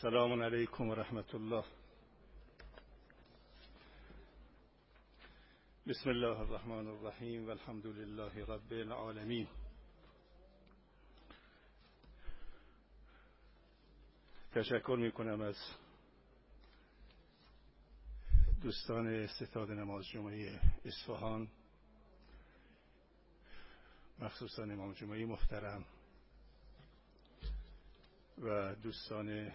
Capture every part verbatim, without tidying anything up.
السلام علیکم و رحمت الله. بسم الله الرحمن الرحیم و الحمد لله رب العالمین. تشکر می کنم از دوستان ستاد نماز جمعه اصفهان، مخصوصا امام جمعه محترم و دوستان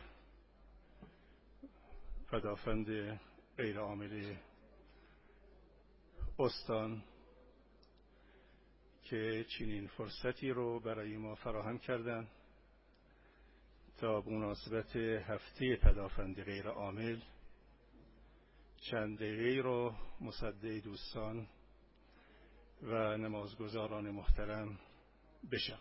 پدافند غیر عامل استان که چنین فرصتی رو برای ما فراهم کردند تا به مناسبت هفته پدافند غیر عامل چند دقیقه رو مصدق دوستان و نمازگزاران محترم بشم.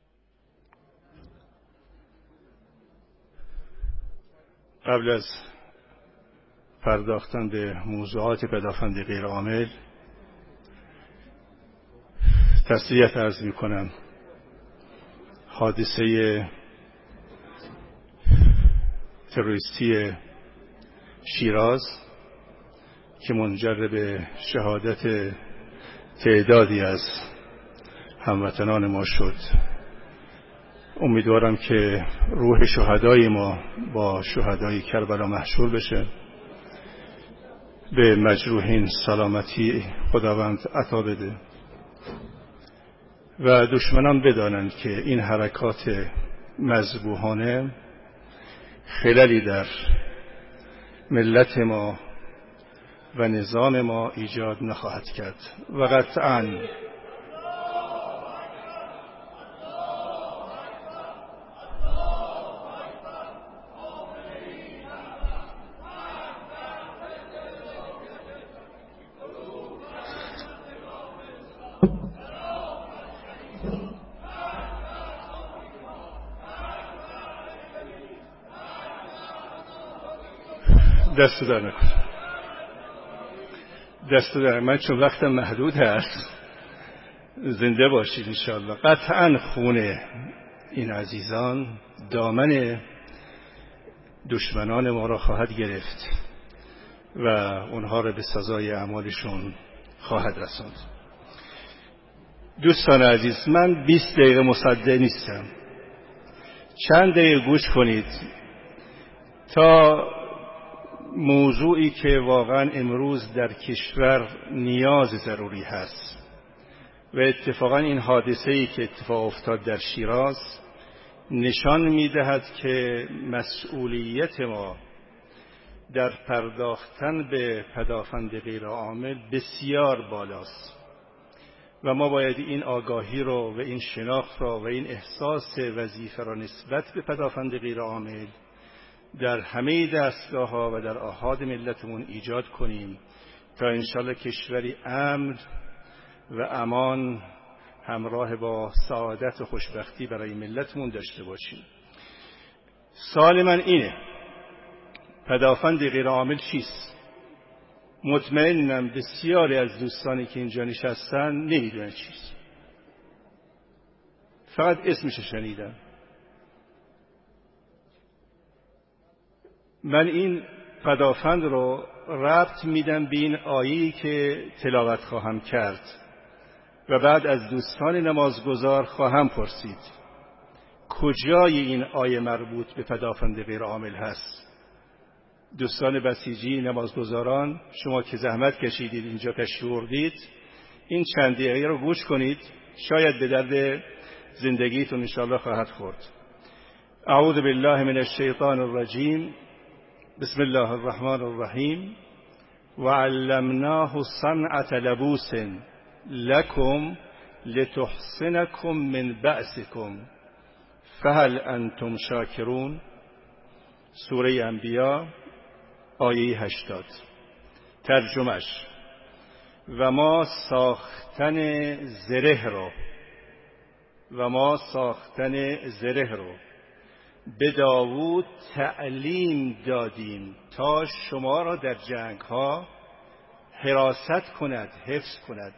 قبل از پرداختن به موضوعات پدافند غیر عامل تسلیت عرض می کنم. حادثه تروریستی شیراز که منجر به شهادت تعدادی از هموطنان ما شد، امیدوارم که روح شهدای ما با شهدای کربلا محشور بشه، به مجروحین سلامتی خداوند عطا بده و دشمنان بدانند که این حرکات مذبوحانه خللی در ملت ما و نظام ما ایجاد نخواهد کرد و قطعاً دست در نکن دست در من چون وقتم محدود هست. زنده باشید انشاءالله. قطعا خون این عزیزان دامن دشمنان ما را خواهد گرفت و اونها را به سزای اعمالشون خواهد رساند. دوستان عزیز، من بیست دقیقه مصدق نیستم. چند دقیقه گوش کنید تا موضوعی که واقعا امروز در کشور نیاز ضروری هست و اتفاقا این حادثه‌ای که اتفاق افتاد در شیراز نشان می‌دهد که مسئولیت ما در پرداختن به پدافند غیر عامل بسیار بالاست و ما باید این آگاهی رو و این شناخت را و این احساس وظیفه را نسبت به پدافند غیر عامل در همه دستگاه‌ها و در آحاد ملتمون ایجاد کنیم تا انشالله کشوری امن و امان همراه با سعادت و خوشبختی برای ملتمون داشته باشیم. سوال من اینه: پدافند غیر عامل چیست؟ مطمئنم بسیاری از دوستانی که اینجا نشستن نمیدونن چیست، فقط اسمش شنیدن. من این پدافند رو ربط میدم به این آیه‌ای که تلاوت خواهم کرد و بعد از دوستان نمازگزار خواهم پرسید کجای این آیه مربوط به پدافند غیر عامل هست. دوستان بسیجی نمازگزاران، شما که زحمت کشیدید اینجا تشریف آوردید، این چند دقیقه رو گوش کنید، شاید به درد زندگیتون انشاءالله خواهد خورد. اعوذ بالله من الشیطان الرجیم. بسم الله الرحمن الرحیم. وعلمناه صنعة لبوس لكم لتحصنكم من بأسكم فهل انتم شاکرون. سوره انبیاء آیه هشتاد. ترجمهش: و ما ساختن زره رو و ما ساختن زره رو به داوود تعلیم دادیم تا شما را در جنگ ها حراست کند، حفظ کند.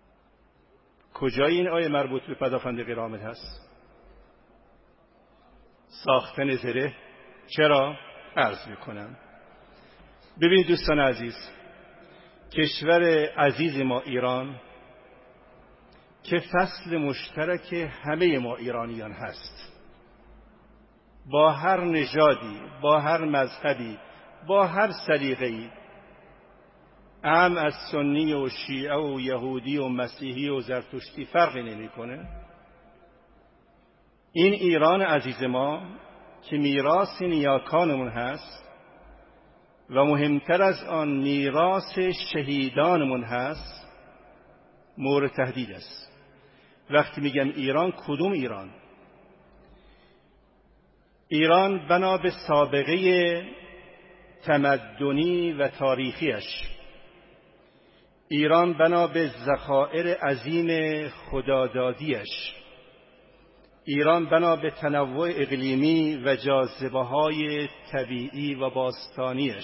کجای این آیه مربوط به پدافند غیر عامل هست؟ ساختن زره. چرا؟ عرض میکنم. ببینید دوستان عزیز، کشور عزیز ما ایران که فصل مشترک همه ما ایرانیان هست، با هر نژادی، با هر مذهبی، با هر سلیقه‌ای، اعم از سنی و شیعه و یهودی و مسیحی و زرتشتی فرقی نمیکنه. این ایران عزیز ما که میراث نیاکانمون هست و مهمتر از آن میراث شهیدانمون هست، مورد تهدید است. وقتی میگم ایران، کدوم ایران؟ ایران بنا به سابقه تمدنی و تاریخیش، ایران بنا به ذخایر عظیم خدادادیش، ایران بنا به تنوع اقلیمی و جاذبه‌های طبیعی و باستانیش،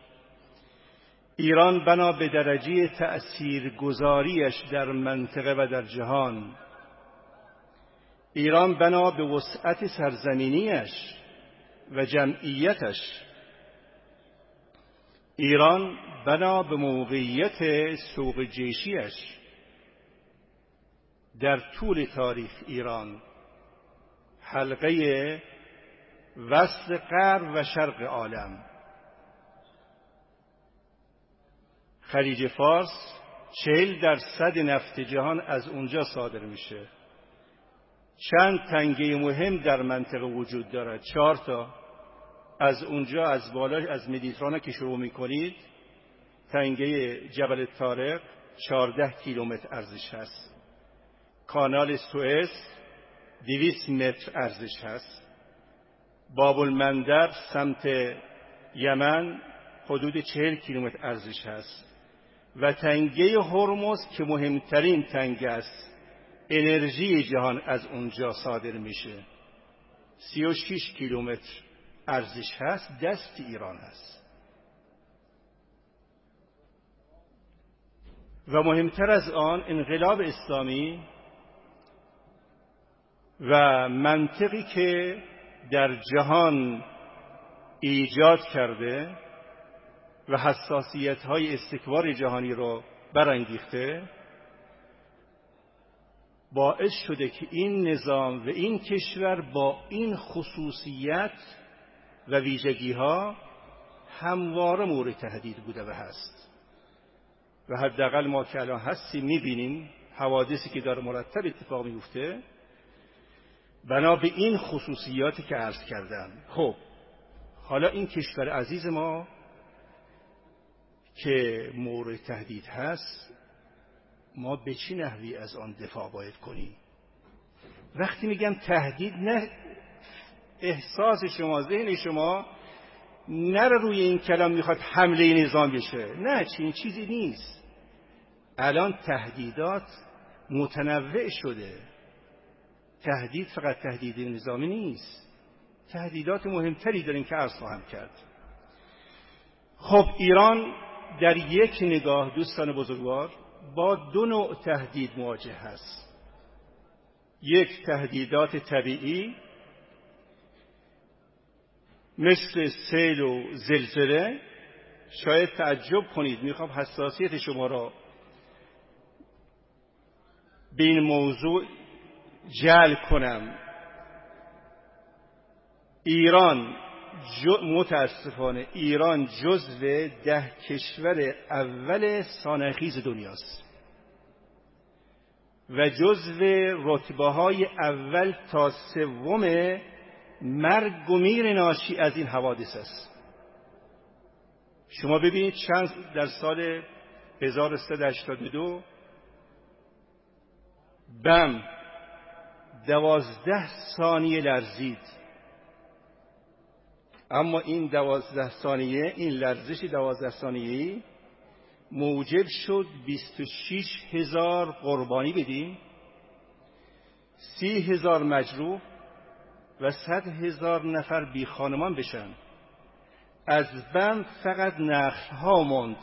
ایران بنا به درجه تأثیرگذاریش در منطقه و در جهان، ایران بنا به وسعت سرزمینیش و جمعیتش، ایران بنا به موقعیت سوق جیشیش در طول تاریخ ایران، حلقه وصل غرب و شرق عالم. خلیج فارس چهل درصد نفت جهان از اونجا صادر میشه. چند تنگه مهم در منطقه وجود دارد، چهار تا. از اونجا از بالا از مدیترانه که شروع میکنید، تنگه جبل طارق چهارده کیلومتر ارزش هست، کانال سوئز دویست متر ارزش هست، باب المندب سمت یمن حدود چهل کیلومتر ارزش هست و تنگه هرمز که مهمترین تنگه است، انرژی جهان از اونجا صادر میشه، سی و شش کیلومتر ارزش هست، دست ایران هست. و مهمتر از آن، انقلاب اسلامی و منطقی که در جهان ایجاد کرده و حساسیت‌های استکبار جهانی رو برانگیخته، باعث شده که این نظام و این کشور با این خصوصیت و ویژگی‌ها همواره مورد تهدید بوده و هست. و حداقل ما که الان هستیم می‌بینیم حوادثی که داره مرتب اتفاق میفته بنا به این خصوصیاتی که عرض کردم. خب حالا این کشور عزیز ما که مورد تهدید هست، ما به چه نحوی از آن دفاع باید کنیم؟ وقتی میگم تهدید، نه احساس شما، ذهن شما نره روی این کلام میخواد حمله نظام بشه. نه، چنین چیزی نیست. الان تهدیدات متنوع شده. تهدید فقط تهدید نظامی نیست، تهدیدات مهمتری داریم که عرض خواهم کرد. خب ایران در یک نگاه دوستان بزرگوار با دو نوع تهدید مواجه هست. یک، تهدیدات طبیعی مثل سیل و زلزله. شاید تعجب کنید، میخوام حساسیت شما را به این موضوع جلب کنم. ایران متاسفانه ایران جزو ده کشور اول سانح‌خیز دنیاست و جزو رتبه های اول تا سوم مرگ و میر ناشی از این حوادث است. شما ببینید چند در سال هزار و سیصد و هشتاد و دو بم دوازده ثانیه لرزید، اما این دوازده ثانیه، این لرزش دوازده ثانیه‌ای موجب شد بیست و شش هزار قربانی بدیم، سی هزار مجروح و صد هزار نفر بی خانمان بشن. از بم فقط نخل ها موند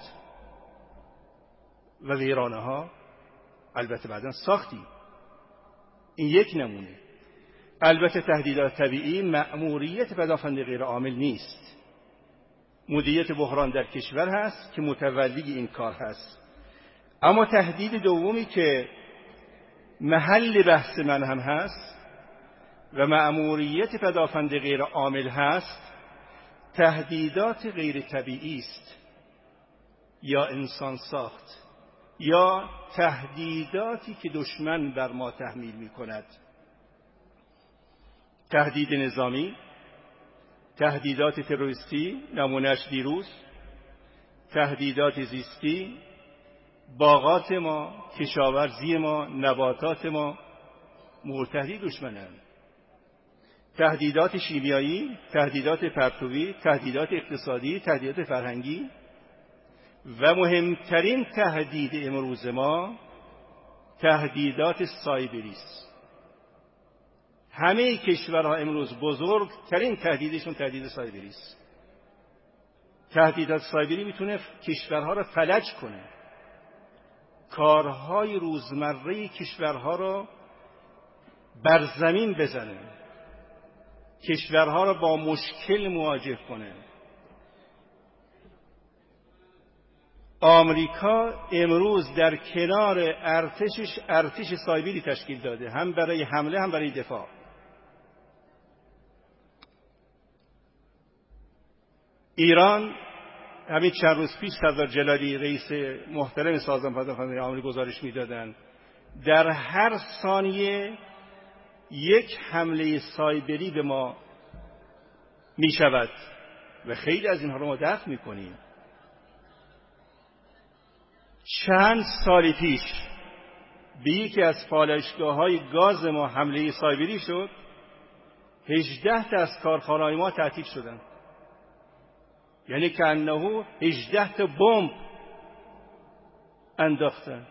و ویرانه ها البته بعداً ساختی. این یک نمونه. البته تهدیدات طبیعی مأموریت پدافند غیر عامل نیست. مدیریت بحران در کشور هست که متولی این کار هست. اما تهدید دومی که محل بحث من هم هست و مأموریت پدافند غیر عامل هست، تهدیدات غیر طبیعی است یا انسان ساخت یا تهدیداتی که دشمن بر ما تحمیل می کند. تهدید نظامی، تهدیدات تروریستی، نمونهش دیروز، تهدیدات زیستی، باغات ما، کشاورزی ما، نباتات ما مورد تهدید دشمنند. تهدیدات شیمیایی، تهدیدات پرتویی، تهدیدات اقتصادی، تهدیدات فرهنگی و مهمترین تهدید امروز ما تهدیدات سایبری است. همه کشورها امروز بزرگترین تهدیدشون تهدید سایبری است. تهدیدات سایبری میتونه کشورها را فلج کنه، کارهای روزمره کشورها را بر زمین بزنه، کشورها را با مشکل مواجه کنه. آمریکا امروز در کنار ارتشش ارتش سایبری تشکیل داده، هم برای حمله هم برای دفاع. ایران همین چند روز پیش سردار جلالی رئیس محترم سازمان پدافندی آمریکا گزارش میدادند در هر ثانیه یک حمله سایبری به ما می شود و خیلی از اینها رو ما دفع می کنیم. چند سال پیش به یکی از پالایشگاه‌های گاز ما حمله سایبری شد، هجده تا از کارخانه‌های ما تعطیل شدند. یعنی که انه هجده تا بمب انداختن.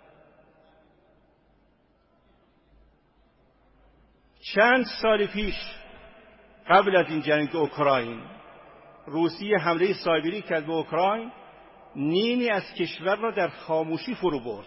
چند سال پیش قبل از این جنگ اوکراین روسیه حمله سایبری کرد به اوکراین، نیمی از کشور را در خاموشی فرو برد.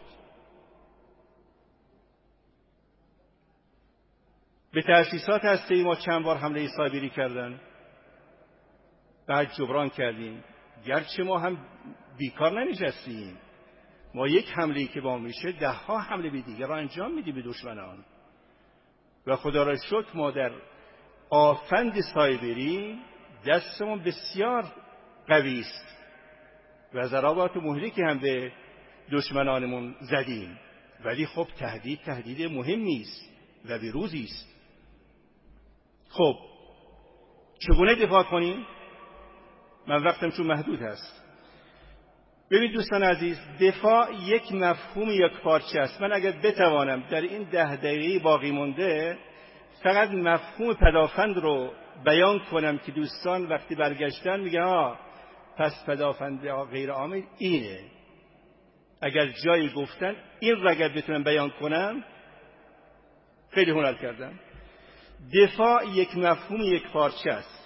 به تأسیسات هسته‌ای ما چند بار حمله سایبری کردن، بعد جبران کردیم. گرچه ما هم بیکار نمیشستیم، ما یک حمله‌ای که با میشه ده ها حمله به دیگر را انجام میدیم به دشمنان و خدا را شکر ما در آفند سایبری دستمون بسیار قوی است و ضربات مهلکی هم به دشمنانمون زدیم. ولی خب تهدید تهدید مهمی است و بروزی است. خب چگونه دفاع کنیم؟ من وقتم چون محدود هست. ببین دوستان عزیز، دفاع یک مفهوم یک پارچه است. من اگر بتوانم در این ده دقیقه باقی مونده فقط مفهوم پدافند رو بیان کنم که دوستان وقتی برگشتن میگن آه پس پدافند غیر عامل اینه، اگر جایی گفتن این را اگر بتونم بیان کنم خیلی هنر کردم. دفاع یک مفهوم یک پارچه است.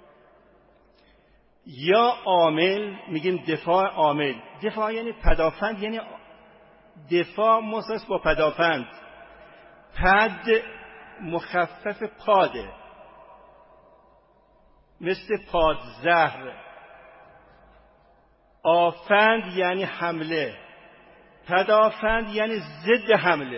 یا عامل، میگیم دفاع عامل. دفاع یعنی پدافند، یعنی دفاع مخصوص با پدافند. پد مخفف پاده، مثل پادزهر. آفند یعنی حمله، پدافند یعنی ضد حمله.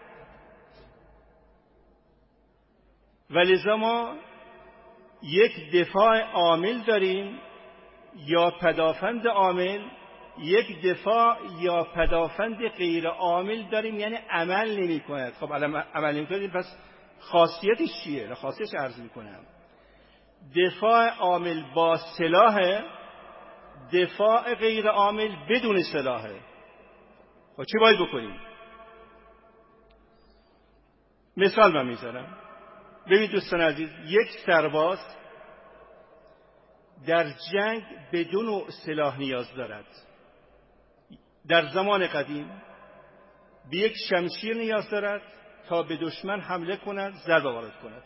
ولذا ما یک دفاع عامل داریم یا پدافند عامل، یک دفاع یا پدافند غیر عامل داریم، یعنی عمل نمی کند. خب عمل نمی کند پس خاصیتش چیه؟ خاصیتش عرض می کنم. دفاع عامل با سلاح، دفاع غیر عامل بدون سلاحه. خب چی باید بکنیم؟ مثال من میزنم. ببینید دوستان عزیز، یک سرباز در جنگ بدون سلاح نیاز دارد. در زمان قدیم به یک شمشیر نیاز دارد تا به دشمن حمله کند، ضربه وارد کند.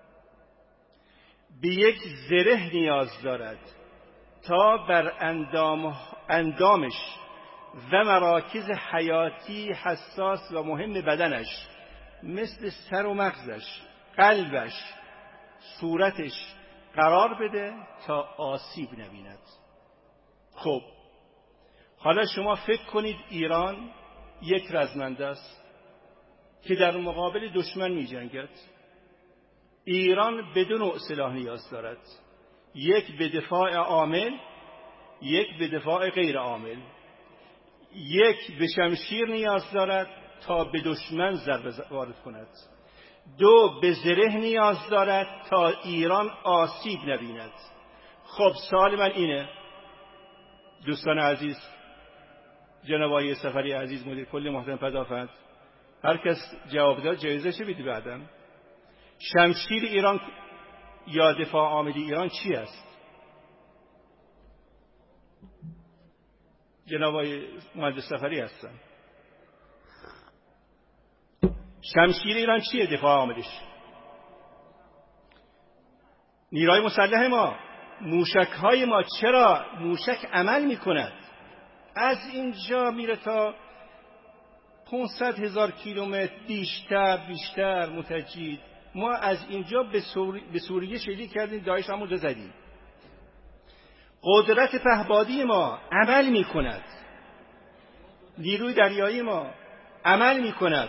به یک زره نیاز دارد تا بر اندام اندامش و مراکز حیاتی حساس و مهم بدنش مثل سر و مغزش قلبش، صورتش قرار بده تا آسیب نبیند. خب حالا شما فکر کنید ایران یک رزمنده است که در مقابل دشمن می جنگد. ایران به دو نوع سلاح نیاز دارد، یک به دفاع عامل، یک به دفاع غیر عامل. یک به شمشیر نیاز دارد تا به دشمن ضربه وارد کند، دو به زره نیاز دارد تا ایران آسیب نبیند. خب سوال من اینه دوستان عزیز، جناب آقای سفری عزیز، مدیر کل محترم پدافند، هر کس جواب داد جایزه چه بیدی بعدم؟ شمشیر ایران یا دفاع عامل ایران چی است؟ جناب آقای مهندس سفری هستن. شمشیر ایران چیه؟ دفاع عاملش نیروی مسلح ما، موشک های ما. چرا موشک عمل میکند؟ از اینجا میره تا پانصد هزار کیلومتر، بیشتر بیشتر متجید. ما از اینجا به, سوری... به سوریه شلیک کردیم، داعش همونجا زدیم. قدرت پهپادی ما عمل میکند، نیروی دریایی ما عمل میکند.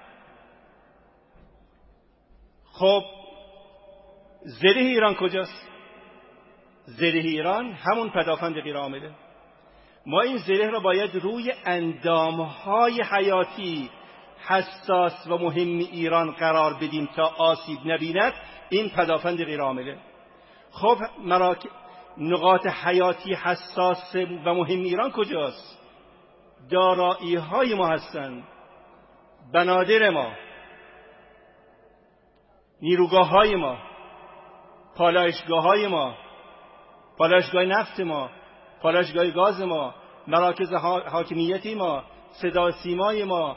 خب زره ایران کجاست؟ زره ایران همون پدافند غیر عامله. ما این زره را باید روی اندامهای حیاتی حساس و مهم ایران قرار بدیم تا آسیب نبیند. این پدافند غیر عامله. خب مراک... نقاط حیاتی حساس و مهم ایران کجاست؟ دارایی های ما هستند، بنادر ما، نیروگاه های ما، پالایشگاه های ما، پالایشگاه نفت ما، پالایشگاه گاز ما، مراکز حاکمیتی ما، صدا سیمای ما،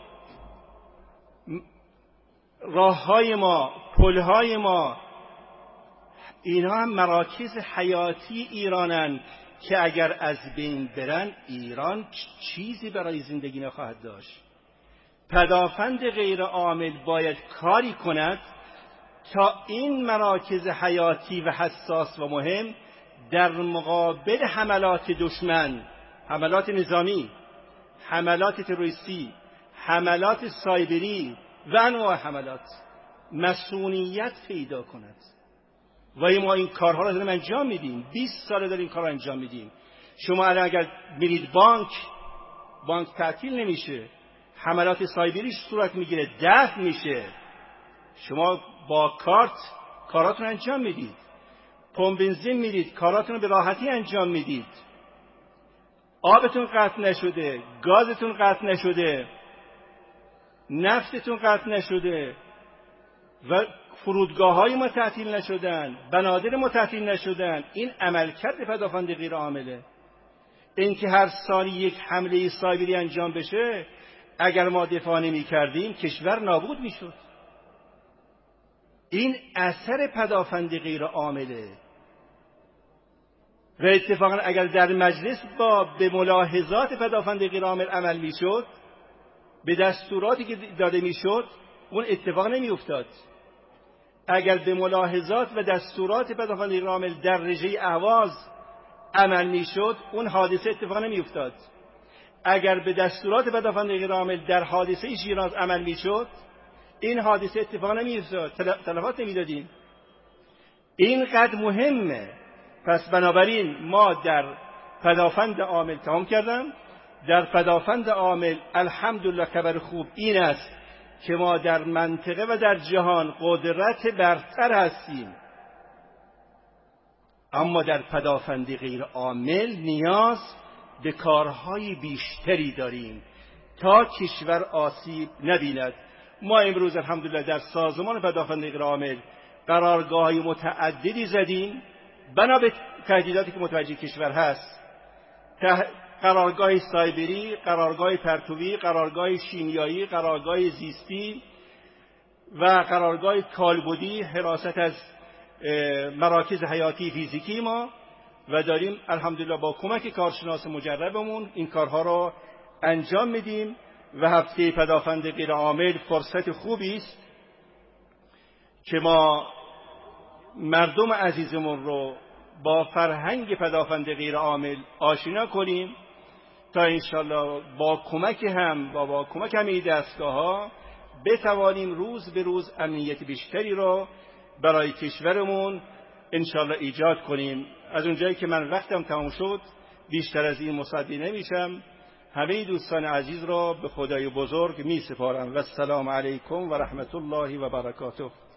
راه های ما، پل های ما. اینها هم مراکز حیاتی ایرانن که اگر از بین برن ایران چیزی برای زندگی نخواهد داشت. پدافند غیر عامل باید کاری کند تا این مراکز حیاتی و حساس و مهم در مقابل حملات دشمن، حملات نظامی، حملات تروریستی، حملات سایبری و انواع حملات مسئولیت پیدا کند. و ما این کارها را داریم انجام میدیم، بیست ساله داریم این کار را انجام میدیم. شما الان اگر میرید بانک، بانک تعطیل نمیشه، حملات سایبری صورت میگیره، دفع میشه. شما با کارت کاراتون انجام میدید، پمپ بنزین میرید، کاراتون رو به راحتی انجام میدید. آبتون قطع نشده، گازتون قطع نشده، نفتتون قطع نشده و فرودگاه های ما تعطیل نشدن، بنادر ما تعطیل نشدن. این عملکرد پدافند غیر عامله. این که هر سال یک حمله سایبری انجام بشه، اگر ما دفاع نمی کردیم کشور نابود می شد. این اثر پدافند غیر عامله. و اتفاقا اگر در مجلس با به ملاحظات پدافند غیر عامل عمل می شد، به دستوراتی که داده می شد، اون اتفاق نمی افتاد. اگر به ملاحظات و دستورات پدافند غیر عامل در رژه اهواز عمل می شد، اون حادثه اتفاق نمی افتاد. اگر به دستورات پدافند غیر عامل در حادثه شیراز عمل می شد، این حادثه اتفاق نمی افتاد، تلفات نمی دادیم. اینقدر مهمه. پس بنابراین ما در پدافند عامل تمام کردم. در پدافند عامل الحمدلله خبر خوب این است که ما در منطقه و در جهان قدرت برتر هستیم. اما در پدافند غیر عامل نیاز به کارهای بیشتری داریم تا کشور آسیب نبیند. ما امروز الحمدلله در سازمان پدافند غیر عامل قرارگاه‌های متعددی زدیم بنا به تهدیداتی که متوجه کشور هست. قرارگاه سایبری، قرارگاه پرتویی، قرارگاه شیمیایی، قرارگاه زیستی و قرارگاه کالبدی، حراست از مراکز حیاتی فیزیکی ما. و داریم الحمدلله با کمک کارشناس مجربمون این کارها را انجام میدیم. و هفته پدافند غیر عامل فرصت خوبی است که ما مردم عزیزمون رو با فرهنگ پدافند غیر عامل آشنا کنیم تا انشالله با کمک هم با, با کمک همه دستگاه ها بتوانیم روز به روز امنیت بیشتری رو برای کشورمون انشالله ایجاد کنیم. از اونجایی که من وقتم تمام شد بیشتر از این مصدی نمیشم. همه دوستان عزیز را به خدای بزرگ می سپارم و السلام علیکم و رحمت الله و برکاته.